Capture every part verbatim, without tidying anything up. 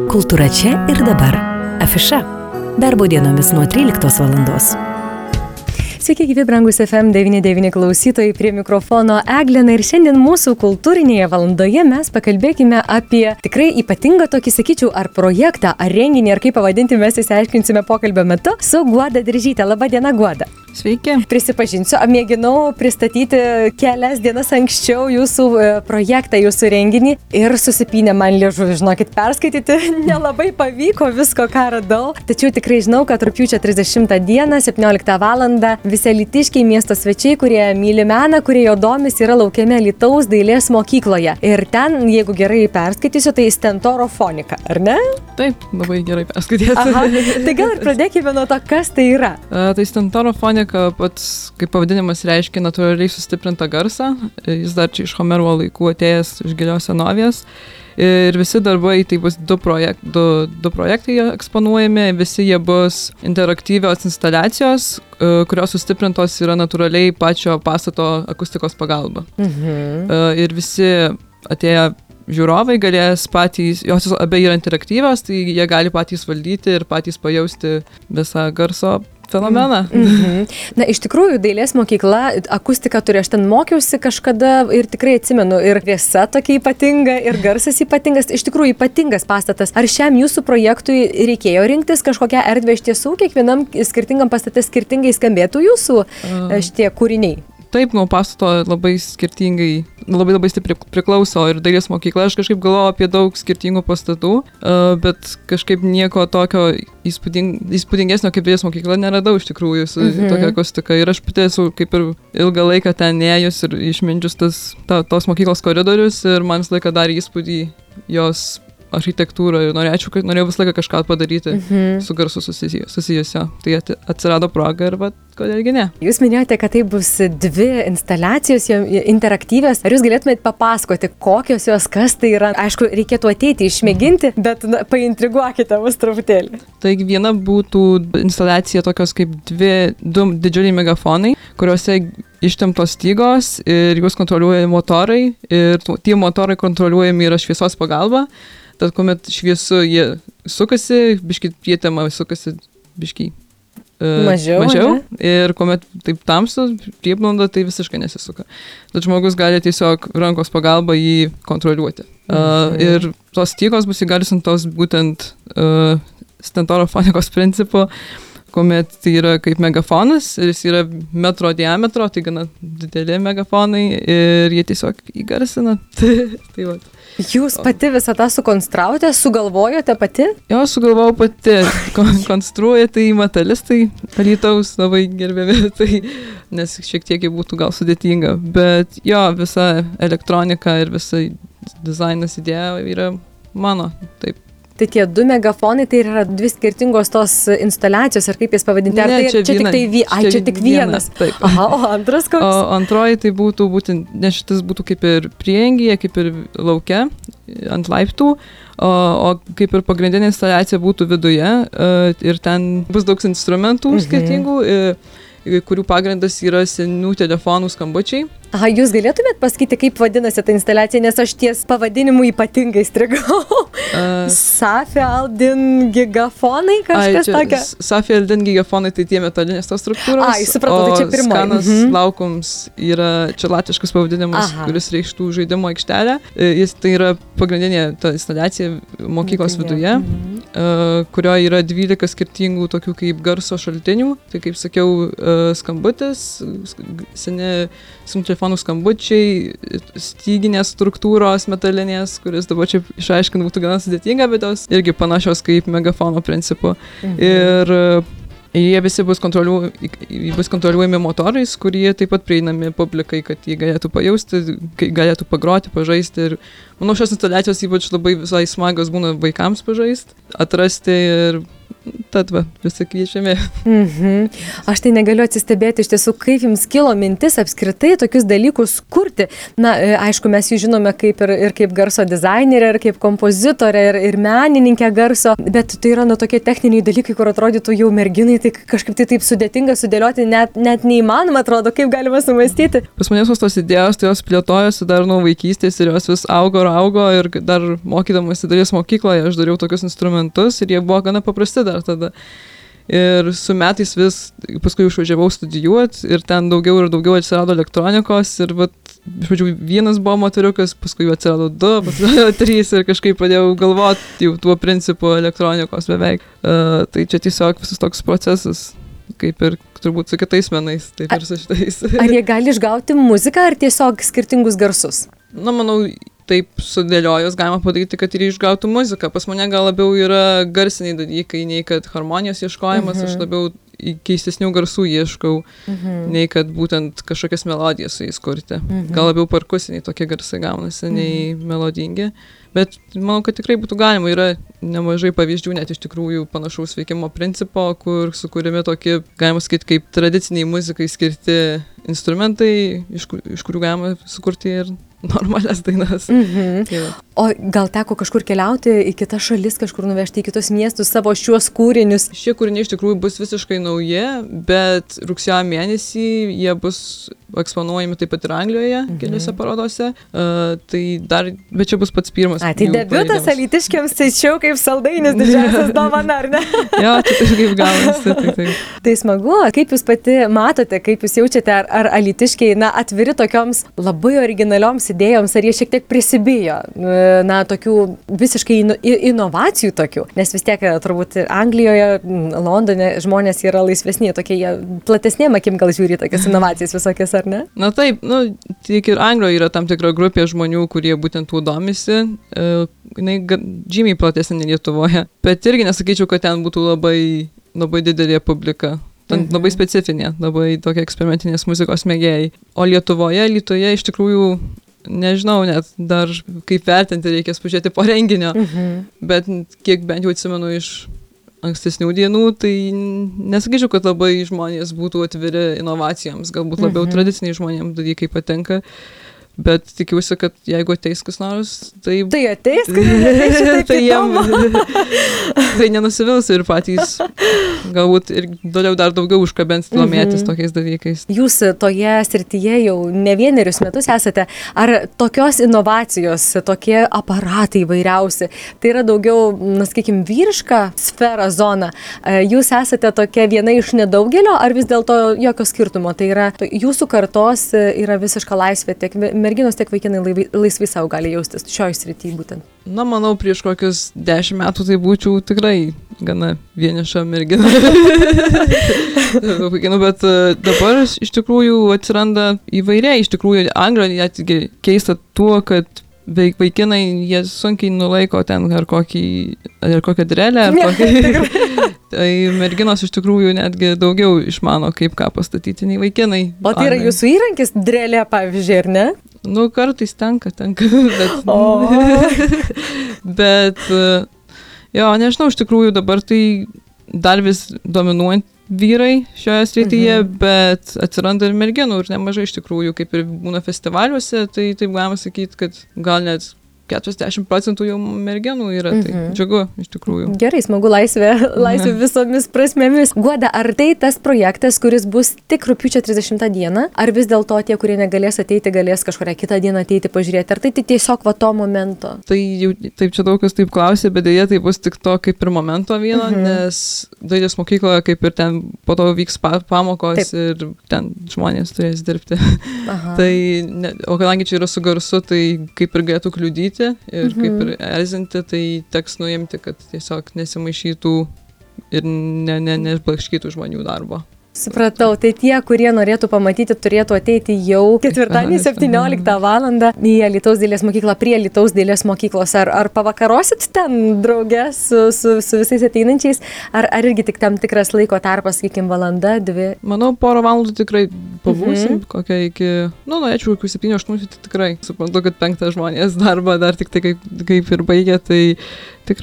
Kultūra čia ir dabar. Afiša. Darbo dienomis nuo tryliktos valandos. Sveiki, gyvi brangus F M devyni devyni klausytojai, prie mikrofono Eglė. Ir šiandien mūsų kultūrinėje valandoje mes pakalbėkime apie tikrai ypatingą tokį, sakyčiau, ar projektą, ar renginį, ar kaip pavadinti, mes įsiaiškinsime pokalbio metu su Guoda Diržyte. Labą dieną, Guoda. Sveiki. Prisipažinsiu, mėginau pristatyti kelias dienas anksčiau jūsų projektą, jūsų renginį ir susipynė man liežuvį, žinokit, perskaityti nelabai pavyko visko, ką radau. Tačiau tikrai žinau, kad rugpjūčio trisdešimtą dieną, septynioliktą valandą, visi alytiškiai miesto svečiai, kurie myli meną, kurie jo domis, yra laukiami Alytaus dailės mokykloje. Ir ten, jeigu gerai perskaitysiu, tai stentorofonika, ar ne? Taip, labai gerai perskaitėte. Aha, tai gal ir pradėkime nuo to, kas tai yra. A, tai stentorofonika pats, kaip pavadinimas, reiškia natūraliai sustiprintą garsą. Jis dar čia iš Homero laikų atėjęs iš gilios senovės. Ir visi darbai, tai bus du, projekt, du, du projektai eksponuojami, visi jie bus interaktyvios instaliacijos, kurios sustiprintos yra natūraliai pačio pastato akustikos pagalba. Mhm. Ir visi atėję žiūrovai galės patys, jos abie yra interaktyvios, tai jie gali patys valdyti ir patys pajausti visą garso fenomeną. Mm-hmm. Na, iš tikrųjų, dailės mokykla, akustika turi, aš ten mokiausi kažkada ir tikrai atsimenu, ir vėsa tokia ypatinga, ir garsas ypatingas, iš tikrųjų ypatingas pastatas. Ar šiam jūsų projektui reikėjo rinktis kažkokią erdvę, iš tiesų, kiekvienam skirtingam pastate skirtingai skambėtų jūsų uh. šitie kūriniai? Taip, nuo pastato labai skirtingai, labai labai stipriai priklauso ir dailės mokykla. Aš kažkaip galvoju apie daug skirtingų pastatų, bet kažkaip nieko tokio įspūding, įspūdingesnio kaip dailės mokykla neradau iš tikrųjų su mhm. tokia akustika. Ir aš pati esu kaip ir ilgą laiką ten ėjus ir išmindžius tas, ta, tos mokyklos koridorius ir man visą laiką darė įspūdį jos architektūrą ir norėčiau, norėjau visą laiką kažką padaryti mhm. su garsu susijusio. Tai atsirado proga ir va, kodėlgi ne. Jūs minėjote, kad tai bus dvi instaliacijos interaktyvios. Ar jūs galėtumėte papasakoti, kokios jos, kas tai yra? Aišku, reikėtų ateiti, išmėginti, bet na, paintriguokite mus truputėlį. Taigi viena būtų instaliacija tokios kaip dvi, du didžiuliai megafonai, kuriuose ištemptos stygos ir juos kontroliuoja motorai ir tie motorai kontroliuojami yra šviesos pagalba. Tad kuomet šviesu jie sukasi, biški prietema sukasi biški uh, mažiau, mažiau ne? Ir kuomet taip tamsu, prieblanda, tai visiškai nesisuka. Tad žmogus gali tiesiog rankos pagalba jį kontroliuoti. Mhm. Uh, ir tos stygos bus įgarsintos būtent uh, stentorofonikos principu, kuomet tai yra kaip megafonas ir jis yra metro diametro, tai gana dideli megafonai ir jie tiesiog įgarsina. Tai va. Jūs pati visą tą sukonstravote, sugalvojote pati? Jo, sugalvojau pati. Kon- konstruoja tai metalistai Alytaus labai gerbiami, tai, nes šiek tiek jį būtų gal sudėtinga. Bet jo, visa elektronika ir visa dizainas idėja yra mano, taip. Tai tie du megafonai, tai yra dvi skirtingos tos instaliacijos, ar kaip jas pavadinti? Ar ne, tai čia, čia viena, tik tai vi... Ai, čia, čia tik vienas. Viena, aha, o antras koks? O antroji tai būtų būtent, nes šitas būtų kaip ir priengyje, kaip ir lauke, ant laiptų, o, o kaip ir pagrindinė instaliacija būtų viduje ir ten bus daug instrumentų mhm. skirtingų, kurių pagrindas yra senų telefonų skambučiai. Aha, jūs galėtumėt pasakyti, kaip vadinasi ta instaliacija, nes aš ties pavadinimu ypatingai strigau. Uh, Safi Aldin gigafonai, kažkas tokia? Safi Aldin gigafonai tai tie metalinės tos struktūros. Ai, supratau, tai čia pirmoji. O Skanas mhm. Laukums yra čia latviškas pavadinimas, Aha. kuris reikštų žaidimo aikštelę. Jis tai yra pagrindinė ta instaliacija mokyklos viduje, mhm. uh, kurioje yra dvylika skirtingų tokių kaip garso šaltinių. Tai kaip sakiau, uh, skambutis, seni sunkiai telefonų skambučiai, styginės struktūros metalinės, kuris dabar čia išaiškinti būtų gana sudėtinga, bet jos irgi panašios kaip megafono principu. Mhm. Ir jie visi bus, kontroliu, bus kontroliuojami motorais, kurie taip pat prieinami publikai, kad jie galėtų pajausti, galėtų pagroti, pažaisti. Ir manau, šios instaliacijos ypač labai visai smagios būna vaikams pažaisti, atrasti ir tad va, visi kviečiami. Mhm. Aš tai negaliu atsistebėti iš tiesų, kaip jums kilo mintis apskritai tokius dalykus kurti. Na, aišku, mes jų žinome kaip ir, ir kaip garso dizainerė, ir kaip kompozitorė, ir, ir menininkė garso, bet tai yra nu tokie techniniai dalykai, kur atrodytų jau merginai, tai kažkaip tai taip sudėtinga sudėlioti, net, net neįmanoma atrodo, kaip galima sumastyti. Pas manęs tos idėjos, tai jos plėtojosi dar nuo vaikystės ir jos vis augo ir augo ir dar mokydamasi dalies mokykloje aš dariau tokius instrumentus ir jie buvo gana paprasti dar tada. Ir su metais vis, paskui išvažiavau studijuoti ir ten daugiau ir daugiau atsirado elektronikos ir vat, iš pradžių vienas buvo motoriukas, paskui jų atsirado du, paskui trys ir kažkaip pradėjau galvoti jau tuo principu elektronikos beveik. Uh, tai čia tiesiog visas toks procesas, kaip ir turbūt su kitais menais, taip ir su šitais. Ar jie gali išgauti muziką ar tiesiog skirtingus garsus? Na, manau, taip sudėliojus galima padaryti, kad ir išgautų muziką. Pas mane gal labiau yra garsiniai dalykai, nei kad harmonijos ieškojimas, uh-huh. aš labiau keistesnių garsų ieškau, uh-huh. nei kad būtent kažkokias melodijas su jais kurti. Uh-huh. Gal labiau perkusiniai tokie garsai gaunasi, uh-huh. nei melodingi. Bet manau, kad tikrai būtų galima. Yra nemažai pavyzdžių net iš tikrųjų panašaus veikimo principo, kur sukūrėme tokį, galima sakyti, kaip tradiciniai muzikai skirti instrumentai, iš, kur, iš kurių galima sukurti ir normalias dainas. Mhm. O gal teko kažkur keliauti į kitas šalis, kažkur nuvežti į kitus miestus savo šiuos kūrinius? Šie kūriniai iš tikrųjų bus visiškai nauji, bet rugsėjo mėnesį jie bus eksponuojami taip pat ir Anglijoje, mhm. keliose parodose. Uh, tai dar, bet čia bus pats pirmas. A, tai debiutas alytiškiams, tai čia kaip saldainis didžiausias dovana, ar ne? Jo, tai kažkaip gaunasi. Tai, tai. tai smagu. Kaip jūs pati matote, kaip jūs jaučiate, ar, ar alytiškiai na, atviri tokioms labai originalioms idėjoms, ar jie šiek tiek prisibijo, na, tokių visiškai ino, inovacijų tokių, nes vis tiek turbūt Anglijoje, Londone žmonės yra laisvesni, tokie jie platesnėm akim gal žiūri tokias inovacijas visokias, ar ne? Na taip, nu, tik ir Anglijoje yra tam tikra grupė žmonių, kurie būtent tuo domisi, jinai žymiai platesnė nei Lietuvoje, bet irgi nesakyčiau, kad ten būtų labai, labai didelė publika. Ten mhm. labai specifinė, labai tokia eksperimentinės muzikos mėgėjai. O Lietuvoje, Alytuje iš tikrųjų nežinau net dar kaip vertinti, reikės pažiūrėti po renginio, mhm. bet kiek bent jau atsimenu iš ankstesnių dienų, tai nesakyčiau, kad labai žmonės būtų atviri inovacijoms, galbūt labiau mhm. tradiciniai žmonėms dalykai patinka. Bet tikiuosi, kad jeigu ateis kas nors, tai... Tai ateis, kad ateis šitaip tai jiem, tai nenusivils ir patys galbūt ir toliau dar daugiau užkabens domėtis mm-hmm. tokiais dalykais. Jūs toje srityje jau ne vienerius metus esate. Ar tokios inovacijos, tokie aparatai įvairiausi, tai yra daugiau, na, sakykime, vyriška sfera, zona? Jūs esate tokia viena iš nedaugelio, ar vis dėlto jokio skirtumo? Tai yra, jūsų kartos yra visiška laisvė tiek merginos, tiek vaikinai laisvai savo gali jaustis šioj srity būtent? Na, manau, prieš kokius dešimt metų tai būčiau tikrai gana vieniša mergina. Bet dabar iš tikrųjų atsiranda įvairiai. Iš tikrųjų, Anglijoje netgi keista tuo, kad vaikinai, jie sunkiai nulaiko ten ar, kokį, ar kokią drelę, ar kokį... Tai merginos iš tikrųjų netgi daugiau išmano, kaip ką pastatyti nei vaikinai. O tai yra jūsų įrankis drelė, pavyzdžiui, ar ne? Nu, kartais tenka, tenka, bet... bet, jo, nežinau, iš tikrųjų dabar tai dar vis dominuojant vyrai šioje srityje, mhm. bet atsiranda ir merginų ir nemažai iš tikrųjų, kaip ir būna festivaliuose, tai taip galima sakyti, kad gal net keturiasdešimt procentų jau merginų yra, tai mhm. džiugu iš tikrųjų. Gerai, smagu laisvė, laisvė visomis prasmėmis. Guoda, ar tai tas projektas, kuris bus tik rugpjūčio trisdešimtą dieną, ar vis dėlto tie, kurie negalės ateiti, galės kažkurią kitą dieną ateiti pažiūrėti, ar tai tiesiog va to momento? Tai jau, taip čia daug kas taip klausė, bet dėja tai bus tik to kaip ir momento vieno, mhm. nes dailės mokykloje kaip ir ten po to vyks pa, pamokos taip. Ir ten žmonės turės dirbti. Tai, ne, o kadangi čia yra su garsu, tai kaip ir galėtų kliudyti ir mhm. kaip ir erzinti, tai teks nuimti, kad tiesiog nesimaišytų ir ne, ne, neblaškytų žmonių darbo. Supratau, tai tie, kurie norėtų pamatyti, turėtų ateiti jau ketvirtadienį septynioliktą valandą į Alytaus dailės mokyklą, prie Alytaus dailės mokyklos. Ar, ar pavakarosit ten drauge su, su, su visais ateinančiais, ar, ar irgi tik tam tikras laiko tarpas, sakykime, valanda, dvi? Manau, porą valandų tikrai pabūsim, mhm. kokia iki, nu, norėčiau, iki septynių aštuonių, tai tikrai. Suprantu, kad penktą žmonės darbą dar tik tai kaip, kaip ir baigė, tai tikrai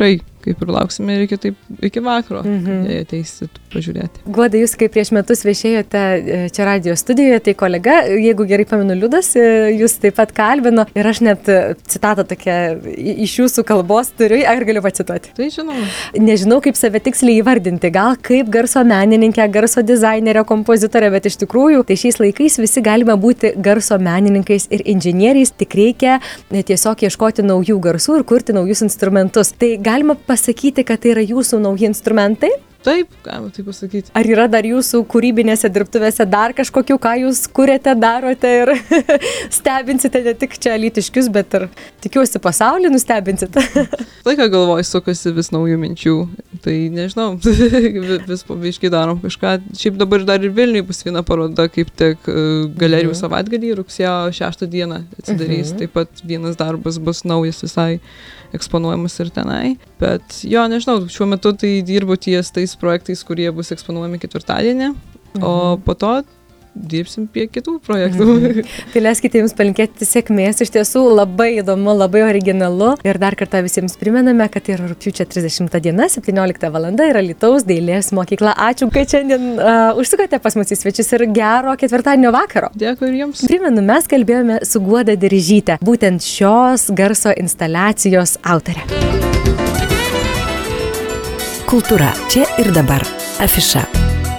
kaip ir lauksime ir iki, taip, iki vakaro, Mhm. jei ateisit pažiūrėti. Guoda, jūs kaip prieš metus viešėjote e, čia radio studijoje, tai kolega, jeigu gerai pamenu, Liudas, e, jūs taip pat kalbino ir aš net e, citatą tokią i- iš jūsų kalbos turiu, ar galiu pacituoti? Tai žinoma. Nežinau, kaip save tiksliai įvardinti, gal kaip garso menininkė, garso dizainerė, kompozitorė, bet iš tikrųjų, tai šiais laikais visi galime būti garso menininkais ir inžinieriais, tik reikia e, tiesiog ieškoti naujų garsų ir kurti naujus instrumentus. Tai galima pasakyti, kad tai yra jūsų nauji instrumentai? Taip, galima taip pasakyti. Ar yra dar jūsų kūrybinėse dirbtuvėse dar kažkokių, ką jūs kuriate, darote ir stebinsite ne tik čia alytiškius, bet ir tikiuosi pasaulį nustebinsite? Laiką galvoj sukasi vis naujų minčių, tai nežinau, vis- vis pabiškai darom kažką. Šiaip dabar dar ir Vilniuje bus viena paroda, kaip tik e, galerijų Mhm. savaitgalį, rugsėjo šeštą dieną atsidarys. Mhm. Taip pat vienas darbas bus naujas visai eksponuojamas ir tenai. Bet jo, nežinau, šiuo metu tai dirbu ties tais projektais, kurie bus eksponuojami ketvirtadienį, o Mhm. po to dirbsim prie kitų projektų. Mhm. Tai leiskite jums palinkėti sėkmės, iš tiesų labai įdomu, labai originalu ir dar kartą visiems primename, kad tai yra rugpjūčio trisdešimta diena, septyniolikta valanda yra Alytaus dailės mokykla. Ačiū, kad šiandien uh, užsukote pas mus į svečius ir gero ketvirtadienio vakaro. Dėkui ir jums. Primenu, mes kalbėjome su Guoda Diržyte, būtent šios garso instaliacijos autorė. Kultūra čia ir dabar. Afiša.